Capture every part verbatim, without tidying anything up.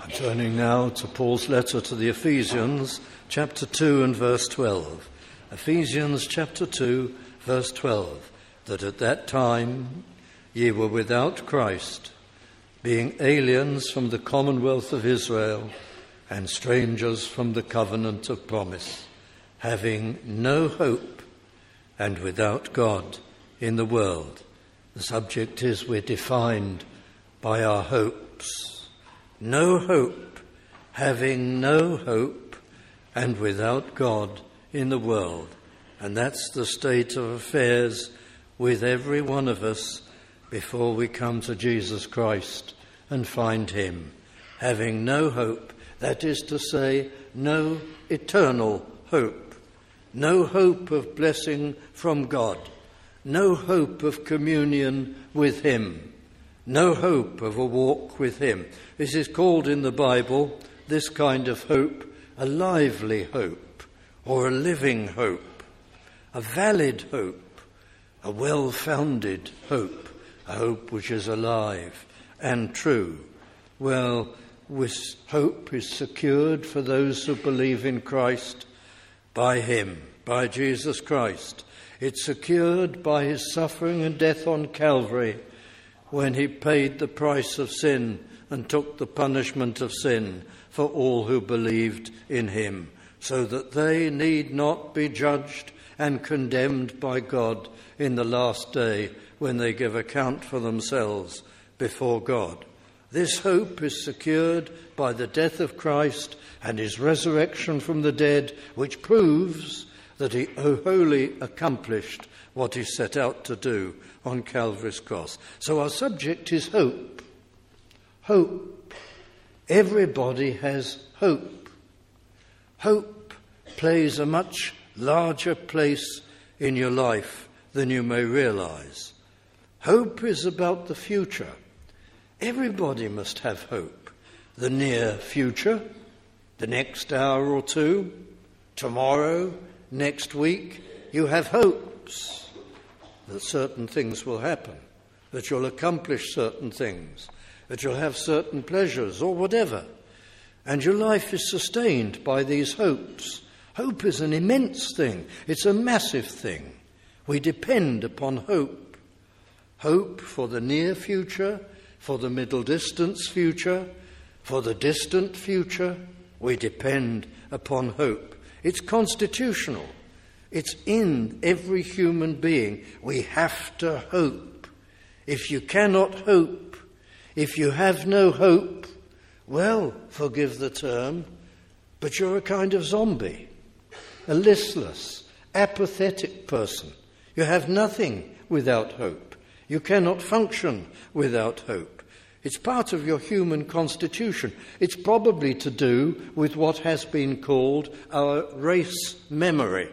I'm turning now to Paul's letter to the Ephesians, chapter two and verse twelve. Ephesians chapter two, verse twelve, that at that time ye were without Christ, being aliens from the commonwealth of Israel and strangers from the covenant of promise, having no hope and without God in the world. The subject is we're defined by our hopes. No hope, having no hope, and without God in the world. And that's the state of affairs with every one of us before we come to Jesus Christ and find him. Having no hope, that is to say, no eternal hope. No hope of blessing from God. No hope of communion with him. No hope of a walk with him. This is called in the Bible, this kind of hope, a lively hope, or a living hope, a valid hope, a well-founded hope, a hope which is alive and true. Well, this hope is secured for those who believe in Christ by him, by Jesus Christ. It's secured by his suffering and death on Calvary, when he paid the price of sin and took the punishment of sin for all who believed in him, so that they need not be judged and condemned by God in the last day when they give account for themselves before God. This hope is secured by the death of Christ and his resurrection from the dead, which proves that he wholly accomplished what he set out to do on Calvary's cross. So our subject is hope. Hope. Everybody has hope. Hope plays a much larger place in your life than you may realize. Hope is about the future. Everybody must have hope. The near future, the next hour or two, tomorrow, next week, you have hopes that certain things will happen, that you'll accomplish certain things, that you'll have certain pleasures or whatever. And your life is sustained by these hopes. Hope is an immense thing. It's a massive thing. We depend upon hope. Hope for the near future, for the middle distance future, for the distant future. We depend upon hope. It's constitutional. It's in every human being. We have to hope. If you cannot hope, if you have no hope, well, forgive the term, but you're a kind of zombie, a listless, apathetic person. You have nothing without hope. You cannot function without hope. It's part of your human constitution. It's probably to do with what has been called our race memory.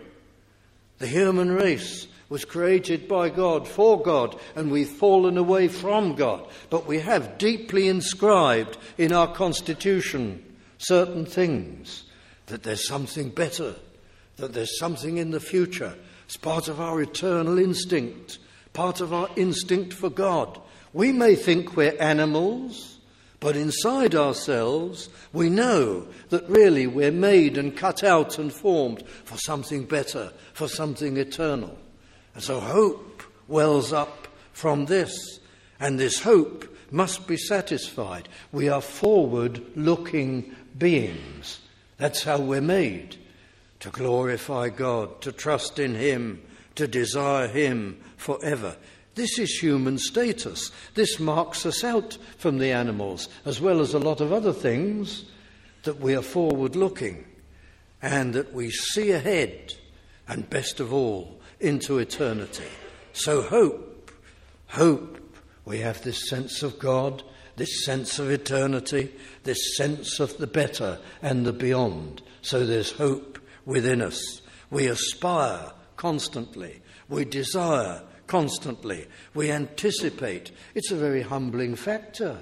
The human race was created by God, for God, and we've fallen away from God. But we have deeply inscribed in our constitution certain things, that there's something better, that there's something in the future. It's part of our eternal instinct, part of our instinct for God. We may think we're animals, but inside ourselves we know that really we're made and cut out and formed for something better, for something eternal. And so hope wells up from this, and this hope must be satisfied. We are forward-looking beings. That's how we're made, to glorify God, to trust in him, to desire him forever. This is human status. This marks us out from the animals, as well as a lot of other things, that we are forward-looking and that we see ahead, and best of all, into eternity. So hope, hope, we have this sense of God, this sense of eternity, this sense of the better and the beyond. So there's hope within us. We aspire constantly. We desire constantly. We anticipate. It's a very humbling factor.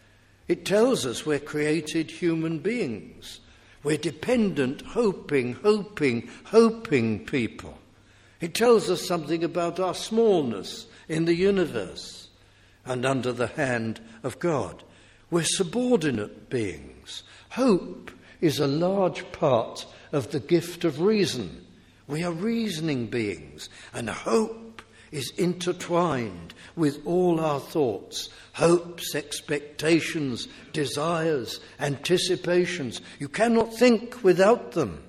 It tells us we're created human beings. We're dependent, hoping, hoping, hoping people. It tells us something about our smallness in the universe and under the hand of God. We're subordinate beings. Hope is a large part of the gift of reason. We are reasoning beings, and hope is intertwined with all our thoughts, hopes, expectations, desires, anticipations. You cannot think without them.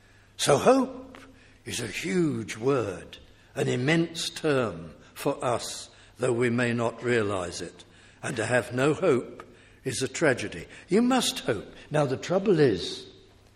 So hope is a huge word, an immense term for us, though we may not realize it. And to have no hope is a tragedy. You must hope. Now the trouble is,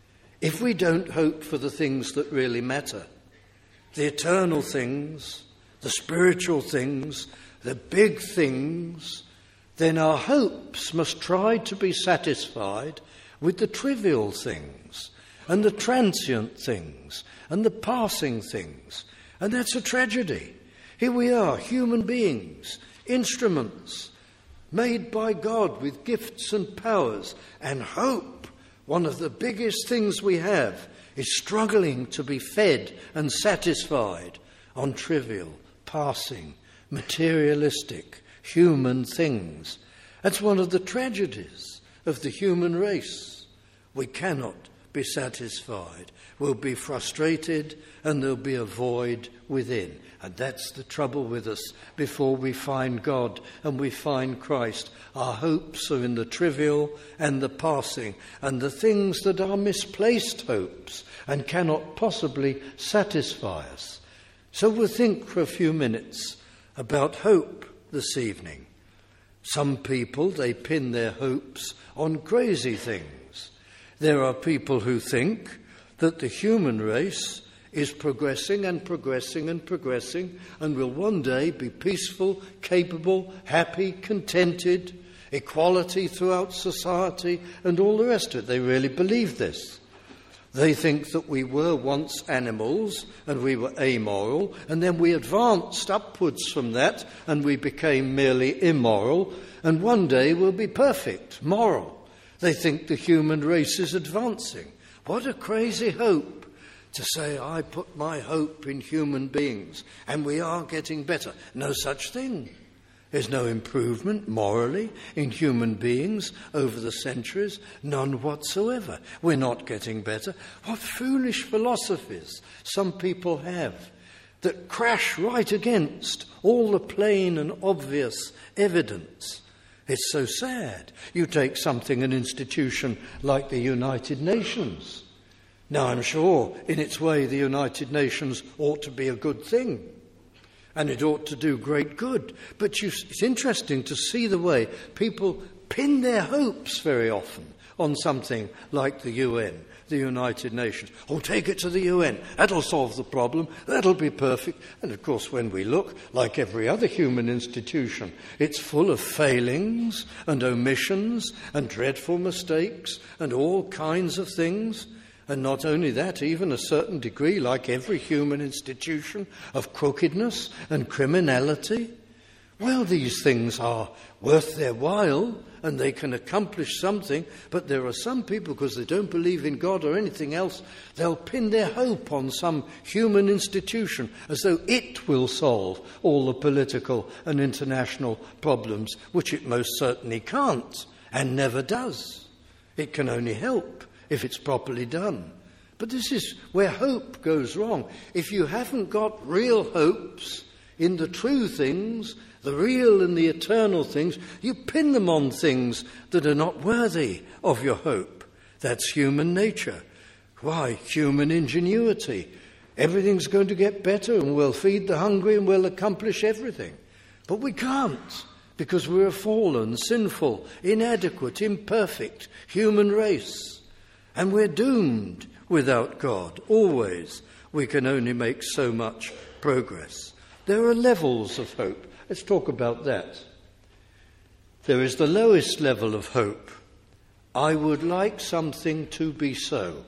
if we don't hope for the things that really matter, the eternal things, the spiritual things, the big things, then our hopes must try to be satisfied with the trivial things and the transient things and the passing things. And that's a tragedy. Here we are, human beings, instruments, made by God with gifts and powers, and hope, one of the biggest things we have, is struggling to be fed and satisfied on trivial, passing, materialistic, human things. That's one of the tragedies of the human race. We cannot be satisfied. We'll be frustrated, and there'll be a void within. And that's the trouble with us before we find God and we find Christ. Our hopes are in the trivial and the passing, and the things that are misplaced hopes and cannot possibly satisfy us. So we'll think for a few minutes about hope this evening. Some people, they pin their hopes on crazy things. There are people who think that the human race is progressing and progressing and progressing and will one day be peaceful, capable, happy, contented, equality throughout society and all the rest of it. They really believe this. They think that we were once animals and we were amoral, and then we advanced upwards from that and we became merely immoral, and one day we'll be perfect, moral. They think the human race is advancing. What a crazy hope to say, I put my hope in human beings and we are getting better. No such thing. There's no improvement morally in human beings over the centuries, none whatsoever. We're not getting better. What foolish philosophies some people have that crash right against all the plain and obvious evidence. It's so sad. You take something, an institution like the United Nations. Now, I'm sure in its way the United Nations ought to be a good thing, and it ought to do great good. But you, it's interesting to see the way people pin their hopes very often on something like the U N, the United Nations. Oh, take it to the U N. That'll solve the problem. That'll be perfect. And of course, when we look, like every other human institution, it's full of failings and omissions and dreadful mistakes and all kinds of things. And not only that, even a certain degree, like every human institution, of crookedness and criminality. Well, these things are worth their while, and they can accomplish something, but there are some people, because they don't believe in God or anything else, they'll pin their hope on some human institution as though it will solve all the political and international problems, which it most certainly can't, and never does. It can only help if it's properly done. But this is where hope goes wrong. If you haven't got real hopes in the true things, the real and the eternal things, you pin them on things that are not worthy of your hope. That's human nature. Why? Human ingenuity. Everything's going to get better and we'll feed the hungry and we'll accomplish everything. But we can't, because we're a fallen, sinful, inadequate, imperfect human race. And we're doomed without God, always. We can only make so much progress. There are levels of hope. Let's talk about that. There is the lowest level of hope. I would like something to be so.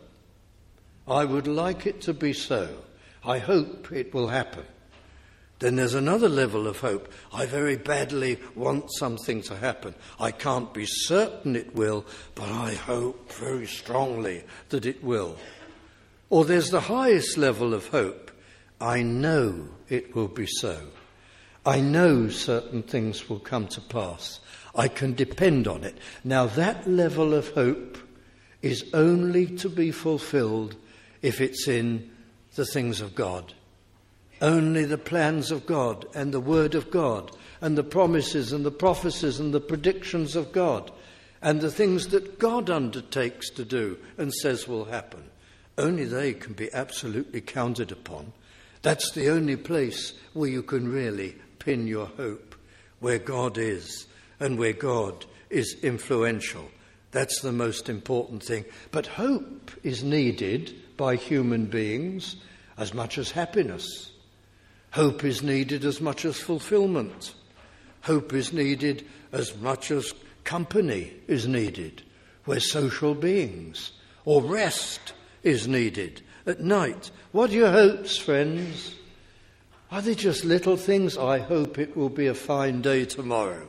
I would like it to be so. I hope it will happen. Then there's another level of hope. I very badly want something to happen. I can't be certain it will, but I hope very strongly that it will. Or there's the highest level of hope. I know it will be so. I know certain things will come to pass. I can depend on it. Now that level of hope is only to be fulfilled if it's in the things of God. Only the plans of God and the word of God and the promises and the prophecies and the predictions of God and the things that God undertakes to do and says will happen. Only they can be absolutely counted upon. That's the only place where you can really pin your hope, where God is and where God is influential. That's the most important thing. But hope is needed by human beings as much as happiness. Hope is needed as much as fulfillment. Hope is needed as much as company is needed. We're social beings. Or rest is needed at night. What are your hopes, friends? Are they just little things? I hope it will be a fine day tomorrow.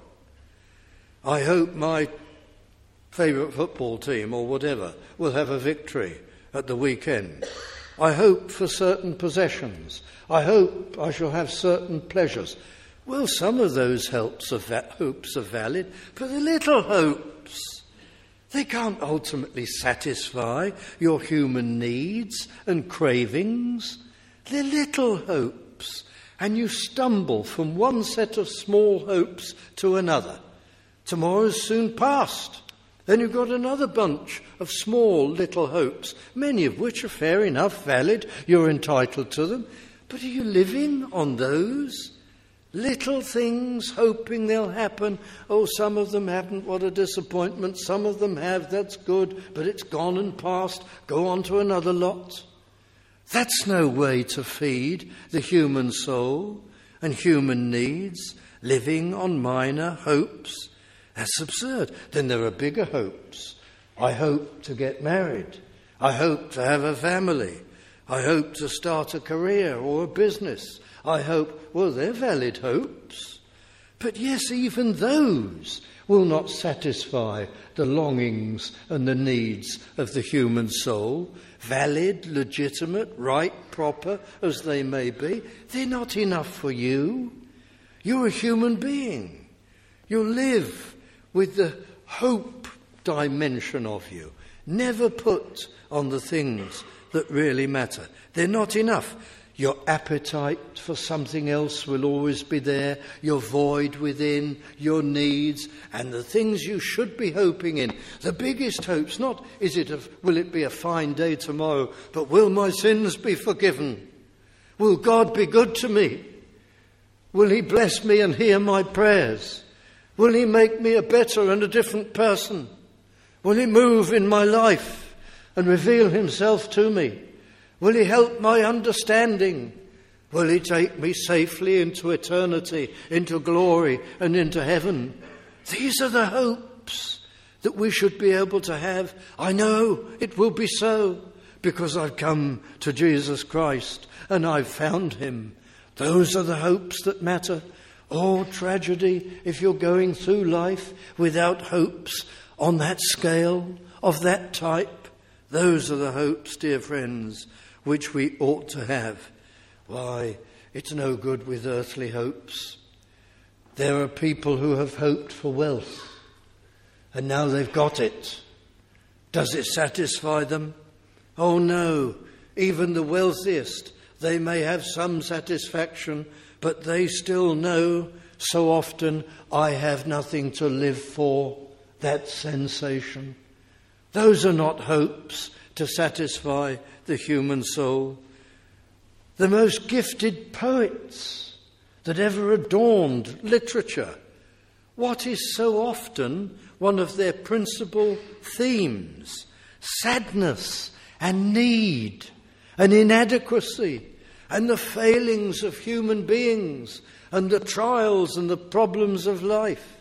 I hope my favourite football team or whatever will have a victory at the weekend. I hope for certain possessions. I hope I shall have certain pleasures. Well, some of those hopes are, va- hopes are valid, but the little hopes, they can't ultimately satisfy your human needs and cravings. They're little hopes, and you stumble from one set of small hopes to another. Tomorrow's soon past. Then you've got another bunch of small little hopes, many of which are fair enough, valid, you're entitled to them. But are you living on those little things, hoping they'll happen? Oh, some of them haven't, what a disappointment. Some of them have, that's good, but it's gone and past. Go on to another lot. That's no way to feed the human soul and human needs, living on minor hopes. That's absurd. Then there are bigger hopes. I hope to get married. I hope to have a family. I hope to start a career or a business. I hope, well, they're valid hopes. But yes, even those will not satisfy the longings and the needs of the human soul. Valid, legitimate, right, proper as they may be, they're not enough for you. You're a human being. You live with the hope dimension of you. Never put on the things that really matter. They're not enough. Your appetite for something else will always be there, your void within, your needs, and the things you should be hoping in. The biggest hopes, not is it a, will it be a fine day tomorrow, but will my sins be forgiven? Will God be good to me? Will he bless me and hear my prayers? Will he make me a better and a different person? Will he move in my life and reveal himself to me? Will he help my understanding? Will he take me safely into eternity, into glory and into heaven? These are the hopes that we should be able to have. I know it will be so because I've come to Jesus Christ and I've found him. Those are the hopes that matter. Oh, tragedy if you're going through life without hopes on that scale, of that type. Those are the hopes, dear friends, which we ought to have. Why, it's no good with earthly hopes. There are people who have hoped for wealth, and now they've got it. Does it satisfy them? Oh no, even the wealthiest, they may have some satisfaction, but they still know so often, I have nothing to live for. That sensation. Those are not hopes to satisfy the human soul. The most gifted poets that ever adorned literature, what is so often one of their principal themes? Sadness and need and inadequacy and the failings of human beings and the trials and the problems of life.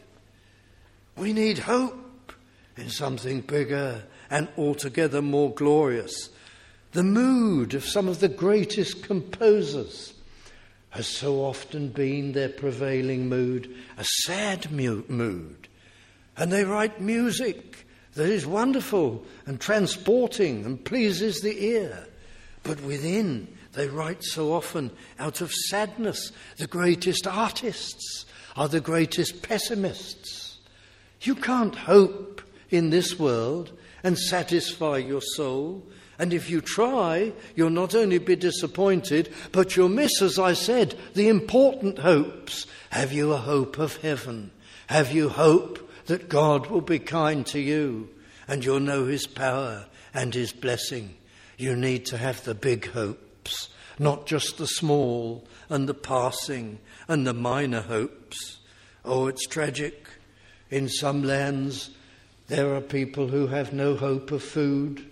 We need hope in something bigger and altogether more glorious. The mood of some of the greatest composers has so often been their prevailing mood, a sad mu- mood. And they write music that is wonderful and transporting and pleases the ear. But within, They write so often out of sadness. The greatest artists are the greatest pessimists. You can't hope in this world and satisfy your soul. And if you try, you'll not only be disappointed, but you'll miss, as I said, the important hopes. Have you a hope of heaven? Have you hope that God will be kind to you and you'll know his power and his blessing? You need to have the big hopes, not just the small and the passing and the minor hopes. Oh, it's tragic. In some lands, there are people who have no hope of food,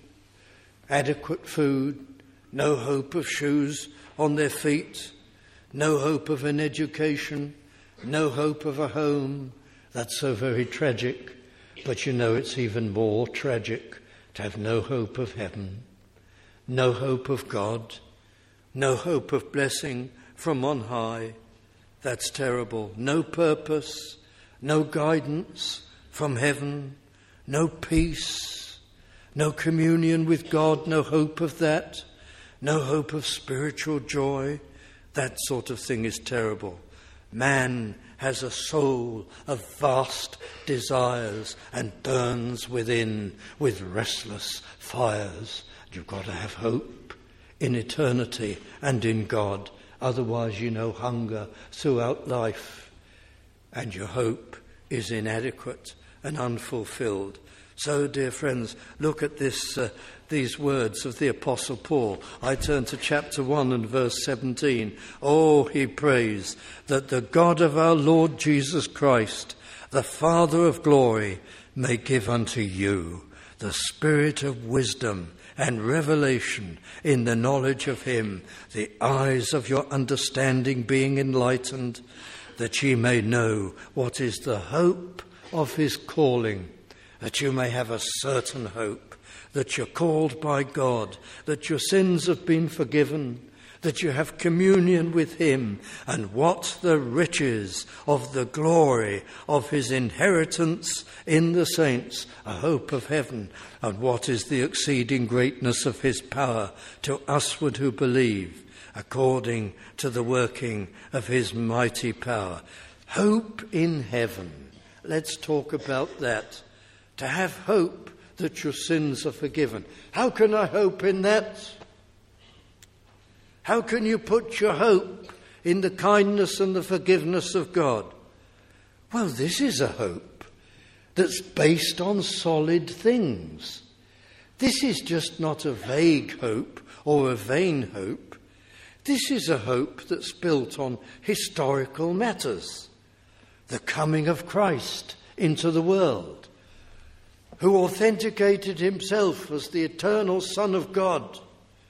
adequate food, no hope of shoes on their feet, no hope of an education, no hope of a home. That's so very tragic. But you know it's even more tragic to have no hope of heaven, no hope of God, no hope of blessing from on high. That's terrible. No purpose, no guidance from heaven, no peace, no communion with God, no hope of that, no hope of spiritual joy. That sort of thing is terrible. Man has a soul of vast desires and burns within with restless fires. You've got to have hope in eternity and in God. Otherwise, you know hunger throughout life, and your hope is inadequate and unfulfilled. So, dear friends, look at this, uh, these words of the Apostle Paul. I turn to chapter one and verse seventeen. Oh, he prays that the God of our Lord Jesus Christ, the Father of glory, may give unto you the spirit of wisdom and revelation in the knowledge of him, the eyes of your understanding being enlightened, that ye may know what is the hope of his calling, that you may have a certain hope, that you're called by God, that your sins have been forgiven, that you have communion with him, and what the riches of the glory of his inheritance in the saints, a hope of heaven, and what is the exceeding greatness of his power to usward who believe, according to the working of his mighty power. Hope in heaven. Let's talk about that. To have hope that your sins are forgiven. How can I hope in that? How can you put your hope in the kindness and the forgiveness of God? Well, this is a hope that's based on solid things. This is just not a vague hope or a vain hope. This is a hope that's built on historical matters. The coming of Christ into the world, who authenticated himself as the eternal Son of God,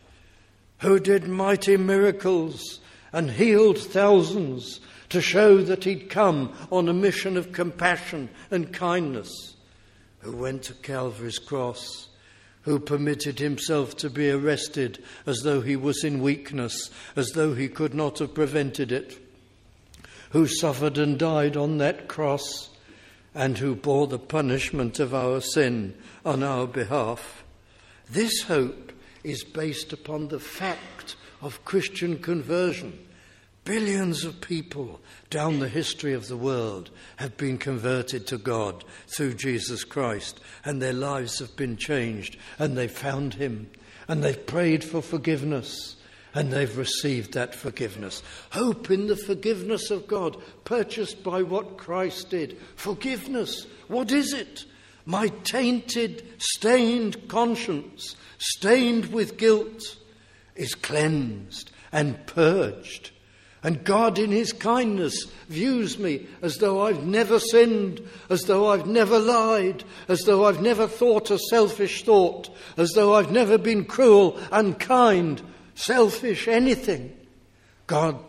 who did mighty miracles and healed thousands to show that he'd come on a mission of compassion and kindness, who went to Calvary's cross, who permitted himself to be arrested as though he was in weakness, as though he could not have prevented it, who suffered and died on that cross, and who bore the punishment of our sin on our behalf. This hope is based upon the fact of Christian conversion. Billions of people down the history of the world have been converted to God through Jesus Christ, and their lives have been changed, and they've found him, and they've prayed for forgiveness, and they've received that forgiveness. Hope in the forgiveness of God, purchased by what Christ did. Forgiveness, what is it? My tainted, stained conscience, stained with guilt, is cleansed and purged. And God in his kindness views me as though I've never sinned, as though I've never lied, as though I've never thought a selfish thought, as though I've never been cruel, unkind, selfish, anything. God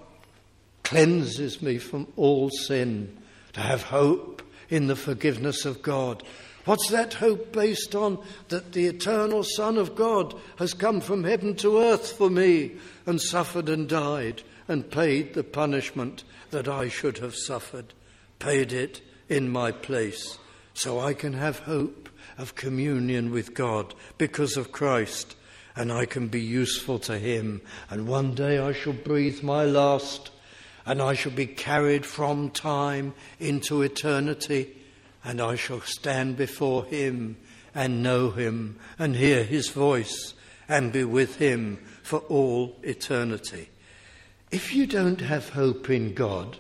cleanses me from all sin to have hope in the forgiveness of God. What's that hope based on? That the eternal Son of God has come from heaven to earth for me and suffered and died and paid the punishment that I should have suffered, paid it in my place, so I can have hope of communion with God because of Christ. and I can be useful to him. And one day I shall breathe my last, and I shall be carried from time into eternity, and I shall stand before him and know him and hear his voice and be with him for all eternity. If you don't have hope in God,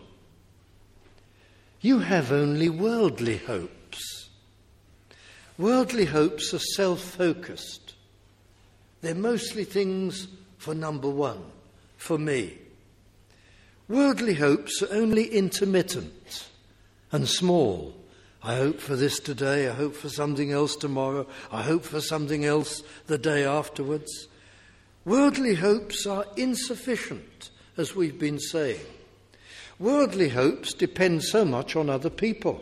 you have only worldly hopes. Worldly hopes are self-focused. They're mostly things for number one, for me. Worldly hopes are only intermittent and small. I hope for this today, I hope for something else tomorrow, I hope for something else the day afterwards. Worldly hopes are insufficient, as we've been saying. Worldly hopes depend so much on other people.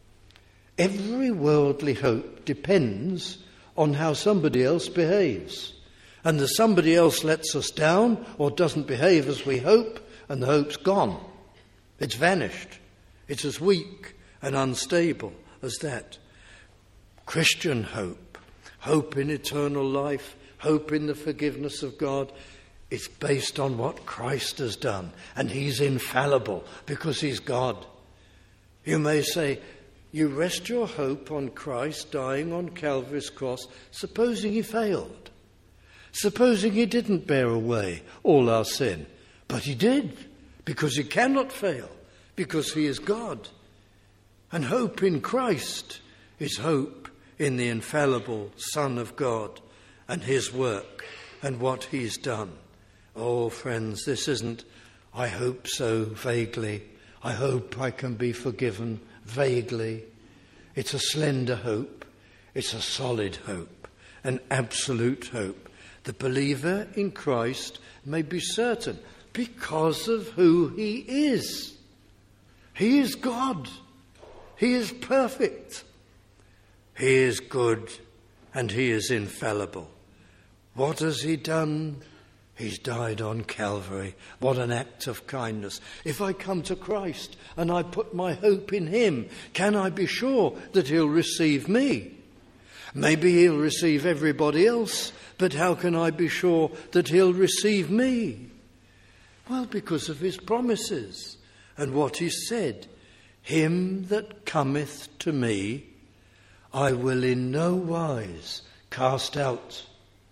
Every worldly hope depends on how somebody else behaves. And if somebody else lets us down or doesn't behave as we hope, and the hope's gone. It's vanished. It's as weak and unstable as that. Christian hope, hope in eternal life, hope in the forgiveness of God, it's based on what Christ has done, and he's infallible because he's God. You may say, you rest your hope on Christ dying on Calvary's cross, supposing he failed, supposing he didn't bear away all our sin. But he did, because he cannot fail, because he is God. And hope in Christ is hope in the infallible Son of God and his work and what he's done. Oh, friends, this isn't, I hope so vaguely. I hope I can be forgiven vaguely. It's a slender hope. It's a solid hope, an absolute hope. The believer in Christ may be certain because of who he is. He is God. He is perfect. He is good, and he is infallible. What has he done? He's died on Calvary. What an act of kindness. If I come to Christ and I put my hope in him, can I be sure that he'll receive me? Maybe he'll receive everybody else, but how can I be sure that he'll receive me? Well, because of his promises and what he said. Him that cometh to me, I will in no wise cast out.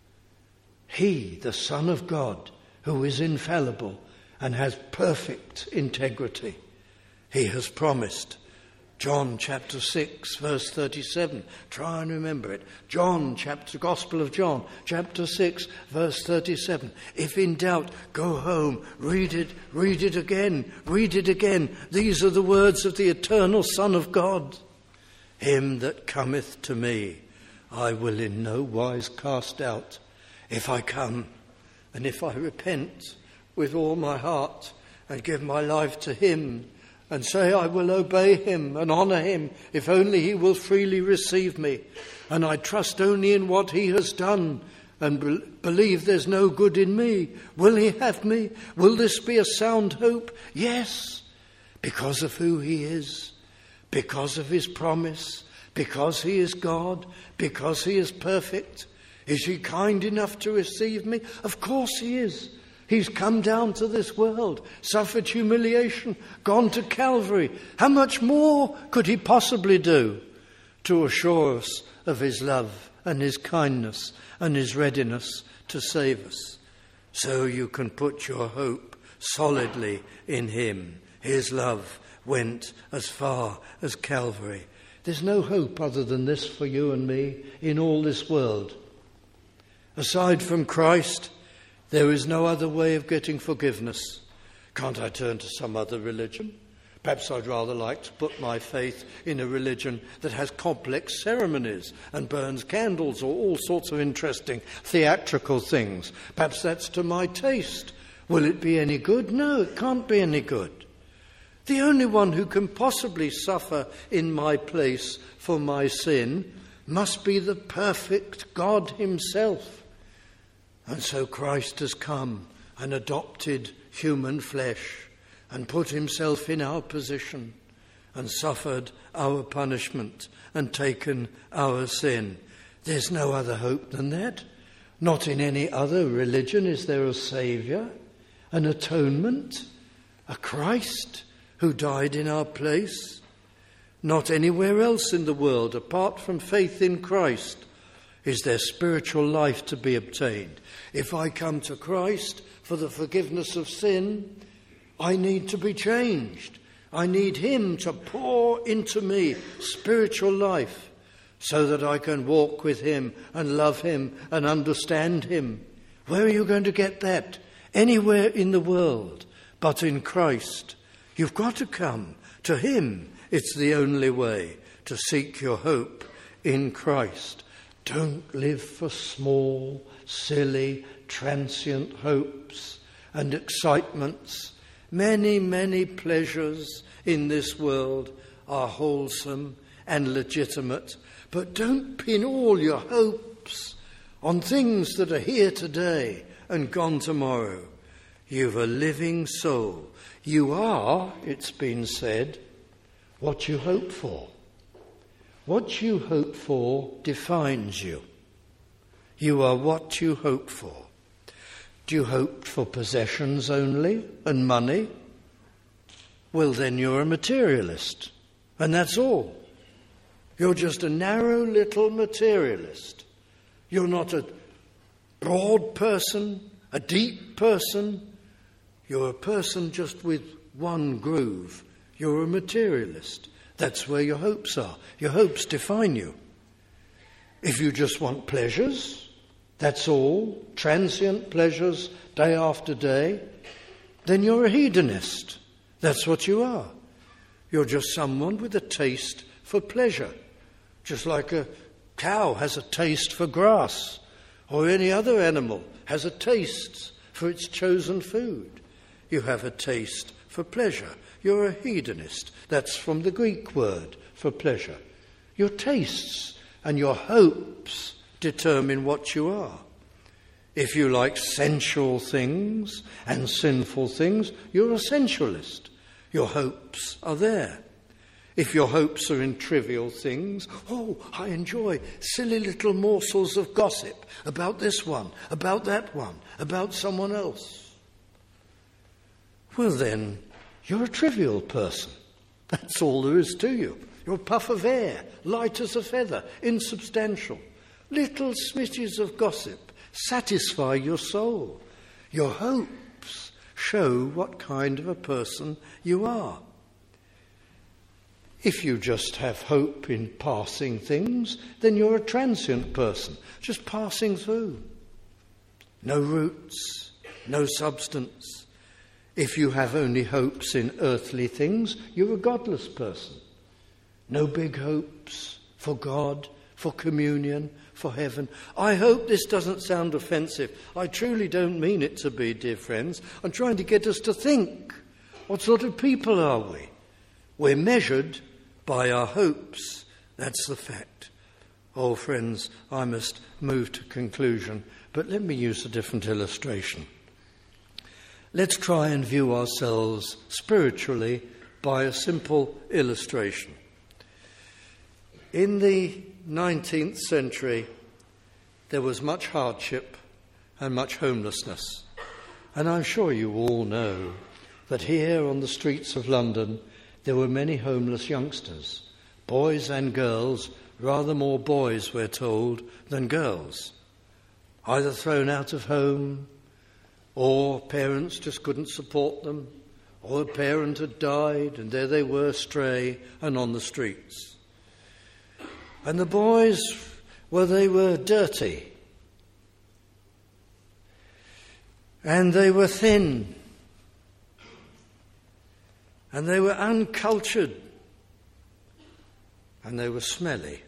He, the Son of God, who is infallible and has perfect integrity, he has promised. John chapter six, verse thirty-seven. Try and remember it. John chapter, Gospel of John, chapter six, verse thirty-seven. If in doubt, go home, read it, read it again, read it again. These are the words of the eternal Son of God. Him that cometh to me, I will in no wise cast out. If I come and if I repent with all my heart and give my life to him and say I will obey him and honour him if only he will freely receive me, and I trust only in what he has done and be- believe there's no good in me, will he have me? Will this be a sound hope? Yes, because of who he is, because of his promise, because he is God, because he is perfect. Is he kind enough to receive me? Of course he is. He's come down to this world, suffered humiliation, gone to Calvary. How much more could he possibly do to assure us of his love and his kindness and his readiness to save us? So you can put your hope solidly in him. His love went as far as Calvary. There's no hope other than this for you and me in all this world. Aside from Christ, there is no other way of getting forgiveness. Can't I turn to some other religion? Perhaps I'd rather like to put my faith in a religion that has complex ceremonies and burns candles or all sorts of interesting theatrical things. Perhaps that's to my taste. Will it be any good? No, it can't be any good. The only one who can possibly suffer in my place for my sin must be the perfect God himself. And so Christ has come and adopted human flesh and put himself in our position and suffered our punishment and taken our sin. There's no other hope than that. Not in any other religion is there a Saviour, an atonement, a Christ who died in our place. Not anywhere else in the world, apart from faith in Christ, is there spiritual life to be obtained. If I come to Christ for the forgiveness of sin, I need to be changed. I need him to pour into me spiritual life so that I can walk with him and love him and understand him. Where are you going to get that? Anywhere in the world but in Christ. You've got to come to him. It's the only way to seek your hope in Christ. Don't live for small, silly, transient hopes and excitements. Many, many pleasures in this world are wholesome and legitimate, but don't pin all your hopes on things that are here today and gone tomorrow. You've a living soul. You are, it's been said, what you hope for. What you hope for defines you. You are what you hope for. Do you hope for possessions only and money? Well, then you're a materialist, and that's all. You're just a narrow little materialist. You're not a broad person, a deep person. You're a person just with one groove. You're a materialist. That's where your hopes are. Your hopes define you. If you just want pleasures, that's all, transient pleasures day after day, then you're a hedonist. That's what you are. You're just someone with a taste for pleasure, just like a cow has a taste for grass, or any other animal has a taste for its chosen food. You have a taste for pleasure. You're a hedonist. That's from the Greek word for pleasure. Your tastes and your hopes determine what you are. If you like sensual things and sinful things, you're a sensualist. Your hopes are there. If your hopes are in trivial things, oh, I enjoy silly little morsels of gossip about this one, about that one, about someone else. Well then, you're a trivial person. That's all there is to you. You're a puff of air, light as a feather, insubstantial. Little smitches of gossip satisfy your soul. Your hopes show what kind of a person you are. If you just have hope in passing things, then you're a transient person, just passing through. No roots, no substance. If you have only hopes in earthly things, you're a godless person. No big hopes for God, for communion, for heaven. I hope this doesn't sound offensive. I truly don't mean it to be, dear friends. I'm trying to get us to think. What sort of people are we? We're measured by our hopes. That's the fact. Oh, friends, I must move to conclusion, but let me use a different illustration. Let's try and view ourselves spiritually by a simple illustration. In the nineteenth century, there was much hardship and much homelessness. And I'm sure you all know that here on the streets of London, there were many homeless youngsters, boys and girls, rather more boys, we're told, than girls, either thrown out of home, or parents just couldn't support them, or a parent had died, and there they were, stray and on the streets. And the boys, well, they were dirty, and they were thin, and they were uncultured, and they were smelly,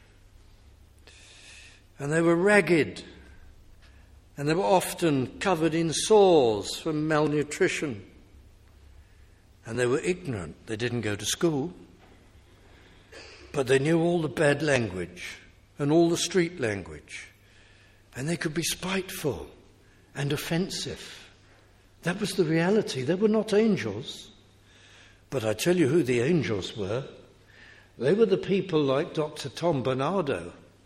and they were ragged, and they were often covered in sores from malnutrition. And they were ignorant. They didn't go to school. But they knew all the bad language and all the street language. And they could be spiteful and offensive. That was the reality. They were not angels. But I tell you who the angels were. They were the people like Doctor Tom Bernardo,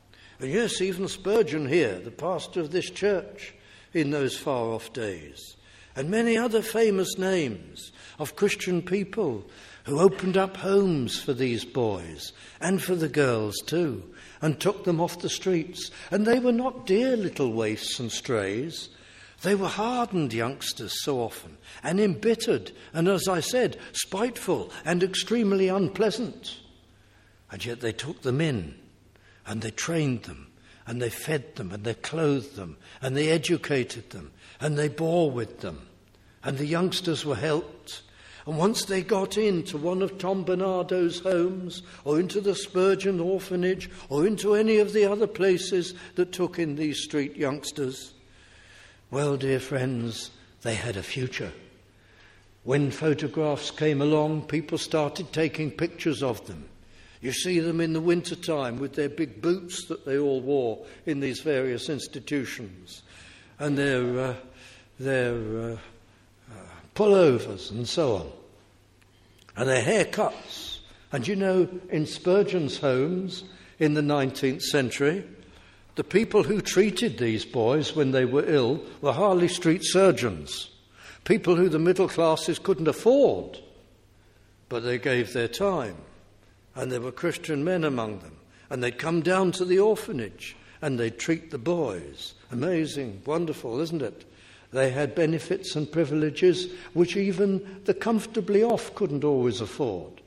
And yes, even Spurgeon here, the pastor of this church in those far-off days, and many other famous names of Christian people who opened up homes for these boys and for the girls too, and took them off the streets. And they were not dear little waifs and strays. They were hardened youngsters so often, and embittered, and as I said, spiteful and extremely unpleasant. And yet they took them in, and they trained them, and they fed them, and they clothed them, and they educated them, and they bore with them. And the youngsters were helped. And once they got into one of Tom Bernardo's homes, or into the Spurgeon orphanage, or into any of the other places that took in these street youngsters, well, dear friends, they had a future. When photographs came along, people started taking pictures of them. You see them in the winter time with their big boots that they all wore in these various institutions, and their, uh, their uh, uh, pullovers and so on, and their haircuts. And you know, in Spurgeon's homes in the nineteenth century, the people who treated these boys when they were ill were Harley Street surgeons, people who the middle classes couldn't afford, but they gave their time. And there were Christian men among them. And they'd come down to the orphanage and they'd treat the boys. Amazing, wonderful, isn't it? They had benefits and privileges which even the comfortably off couldn't always afford.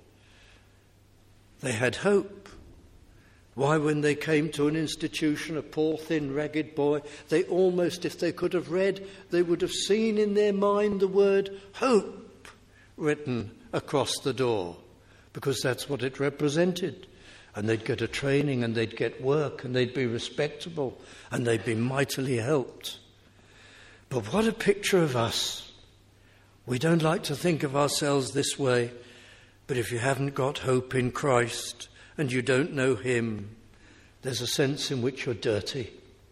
They had hope. Why, when they came to an institution, a poor, thin, ragged boy, they almost, if they could have read, they would have seen in their mind the word hope written across the door, because that's what it represented. And they'd get a training, and they'd get work, and they'd be respectable, and they'd be mightily helped. But what a picture of us. We don't like to think of ourselves this way, but if you haven't got hope in Christ and you don't know him, there's a sense in which you're dirty,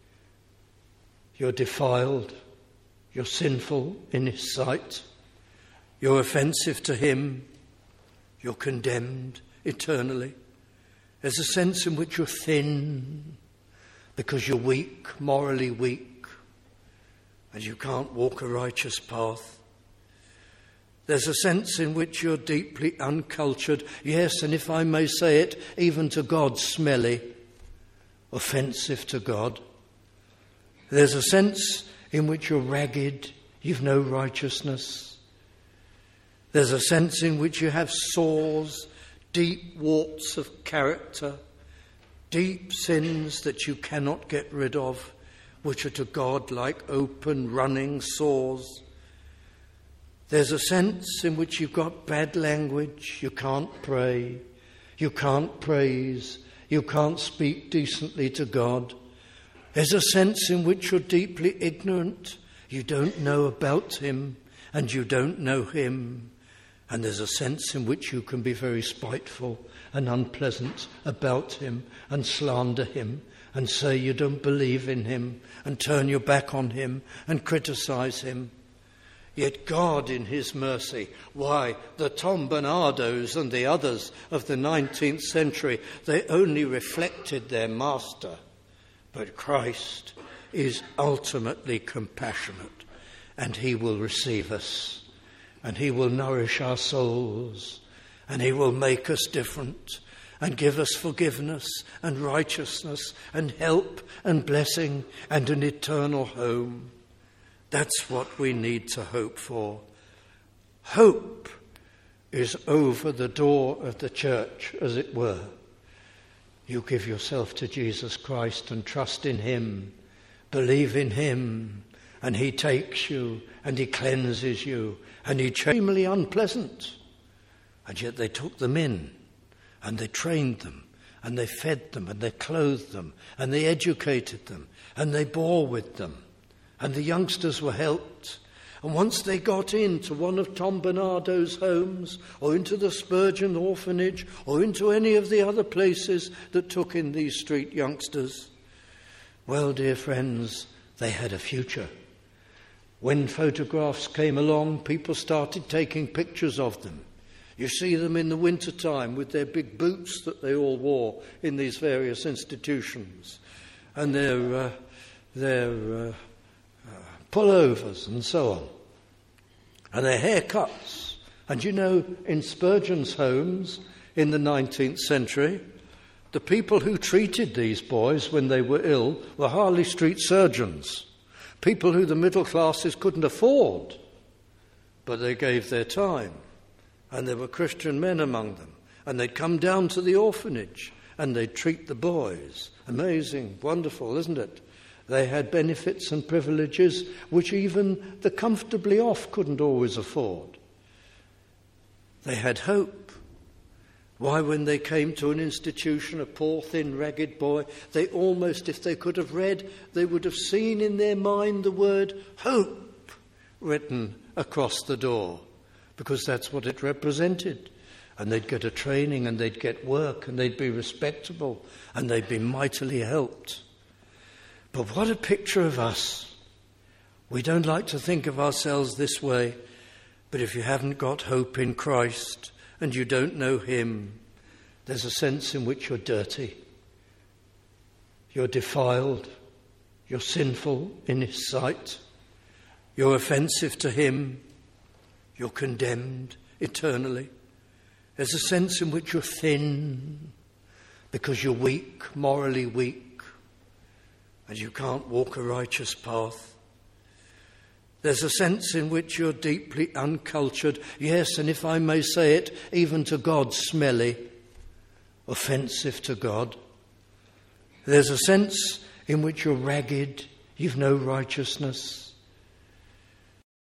you're defiled, you're sinful in his sight, you're offensive to him, you're condemned eternally. There's a sense in which you're thin because you're weak, morally weak, and you can't walk a righteous path. There's a sense in which you're deeply uncultured, yes, and if I may say it, even to God, smelly, offensive to God. There's a sense in which you're ragged, you've no righteousness. There's a sense in which you have sores, deep warts of character, deep sins that you cannot get rid of, which are to God like open, running sores. There's a sense in which you've got bad language, you can't pray, you can't praise, you can't speak decently to God. There's a sense in which you're deeply ignorant, you don't know about him, and you don't know him. And there's a sense in which you can be very spiteful and unpleasant about him and slander him and say you don't believe in him and turn your back on him and criticize him. Yet God in his mercy, why, the Tom Bernardos and the others of the nineteenth century, they only reflected their master. But Christ is ultimately compassionate, and he will receive us. And he will nourish our souls, and he will make us different, and give us forgiveness and righteousness and help and blessing and an eternal home. That's what we need to hope for. Hope is over the door of the church, as it were. You give yourself to Jesus Christ and trust in him, believe in him, and he takes you and he cleanses you and he extremely unpleasant. And yet they took them in and they trained them and they fed them and they clothed them and they educated them and they bore with them, and the youngsters were helped. And once they got into one of Tom Bernardo's homes, or into the Spurgeon orphanage, or into any of the other places that took in these street youngsters, well, dear friends, they had a future. When photographs came along, people started taking pictures of them. You see them in the winter time with their big boots that they all wore in these various institutions, and their, uh, their uh, uh, pullovers and so on, and their haircuts. And you know, in Spurgeon's homes in the nineteenth century, the people who treated these boys when they were ill were Harley Street surgeons, people who the middle classes couldn't afford, but they gave their time, and there were Christian men among them, and they'd come down to the orphanage and they'd treat the boys. Amazing, wonderful, isn't it? They had benefits and privileges which even the comfortably off couldn't always afford. They had hope. Why, when they came to an institution, a poor, thin, ragged boy, they almost, if they could have read, they would have seen in their mind the word hope written across the door, because that's what it represented. And they'd get a training, and they'd get work, and they'd be respectable, and they'd be mightily helped. But what a picture of us. We don't like to think of ourselves this way, but if you haven't got hope in Christ and you don't know him, there's a sense in which you're dirty, you're defiled, you're sinful in his sight, you're offensive to him, you're condemned eternally. There's a sense in which you're thin because you're weak, morally weak, and you can't walk a righteous path. There's a sense in which you're deeply uncultured, yes, and if I may say it, even to God, smelly, offensive to God. There's a sense in which you're ragged, you've no righteousness.